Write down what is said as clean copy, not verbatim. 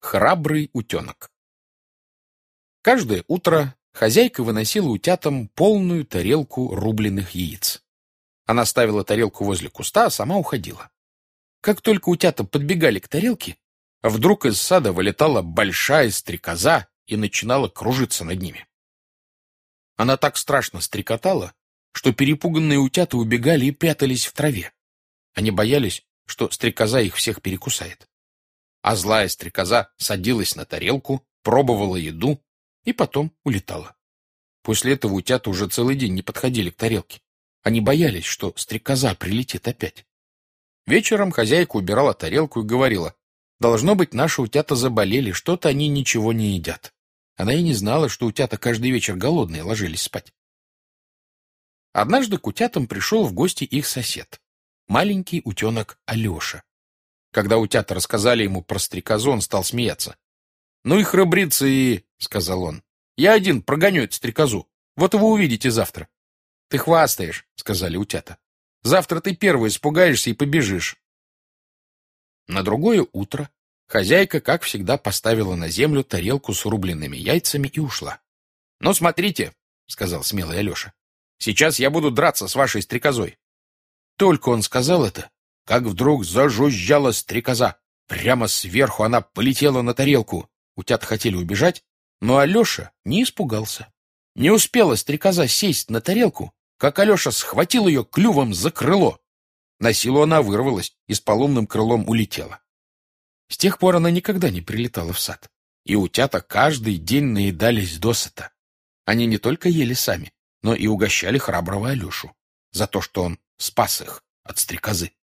Храбрый утенок. Каждое утро хозяйка выносила утятам полную тарелку рубленых яиц. Она ставила тарелку возле куста, а сама уходила. Как только утята подбегали к тарелке, вдруг из сада вылетала большая стрекоза и начинала кружиться над ними. Она так страшно стрекотала, что перепуганные утята убегали и прятались в траве. Они боялись, что стрекоза их всех перекусает. А злая стрекоза садилась на тарелку, пробовала еду и потом улетала. После этого утята уже целый день не подходили к тарелке. Они боялись, что стрекоза прилетит опять. Вечером хозяйка убирала тарелку и говорила: «Должно быть, наши утята заболели, что-то они ничего не едят». Она и не знала, что утята каждый вечер голодные ложились спать. Однажды к утятам пришел в гости их сосед, маленький утенок Алеша. Когда утята рассказали ему про стрекозу, он стал смеяться. «Ну и храбрецы!» — сказал он. «Я один прогоню эту стрекозу. Вот и вы увидите завтра». «Ты хвастаешь», — сказали утята. «Завтра ты первый испугаешься и побежишь». На другое утро хозяйка, как всегда, поставила на землю тарелку с рубленными яйцами и ушла. «Ну, смотрите», — сказал смелый Алеша, — «сейчас я буду драться с вашей стрекозой». Только он сказал это, как вдруг зажужжала стрекоза. Прямо сверху она полетела на тарелку. Утята хотели убежать, но Алеша не испугался. Не успела стрекоза сесть на тарелку, как Алеша схватил ее клювом за крыло. На силу она вырвалась и с поломным крылом улетела. С тех пор она никогда не прилетала в сад. И утята каждый день наедались досыта. Они не только ели сами, но и угощали храброго Алешу за то, что он спас их от стрекозы.